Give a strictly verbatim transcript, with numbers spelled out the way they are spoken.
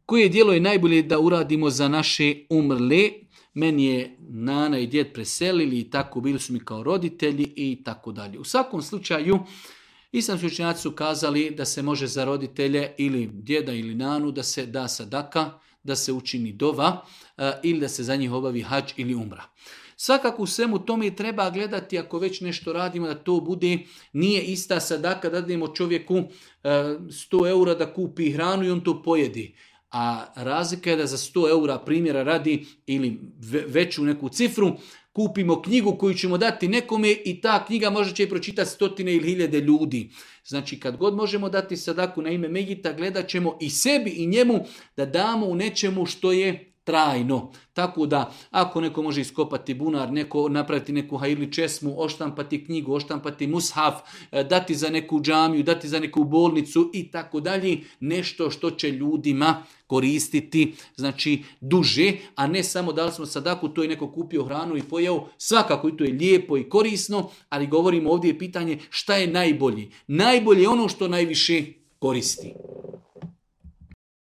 Koje djelo je najbolje da uradimo za naše umrle? Meni je nana i djed preselili i tako, bili su mi kao roditelji i tako dalje. U svakom slučaju, islamski učenjaci su kazali da se može za roditelje ili djeda ili nanu da se da sadaka, da se učini dova ili da se za njih obavi hadž ili umra. Svakako u svemu tome treba gledati ako već nešto radimo da to bude, nije ista sadaka da dademo čovjeku sto eura da kupi hranu i on to pojedi. A razlika je da za sto eura primjera radi ili veću neku cifru kupimo knjigu koju ćemo dati nekome i ta knjiga možda će pročitati stotine ili hiljade ljudi. Znači kad god možemo dati sadaku na ime Mejita, gledat ćemo i sebi i njemu da damo u nečemu što je trajno. Tako da ako neko može iskopati bunar, neko napraviti neku hajirli česmu, oštampati knjigu, oštampati mushaf, dati za neku džamiju, dati za neku bolnicu i tako dalje, nešto što će ljudima koristiti, znači duže, a ne samo da li smo sadaku, to je neko kupio hranu i pojeo, svakako i to je lijepo i korisno, ali govorimo ovdje je pitanje šta je najbolji. Najbolje je ono što najviše koristi.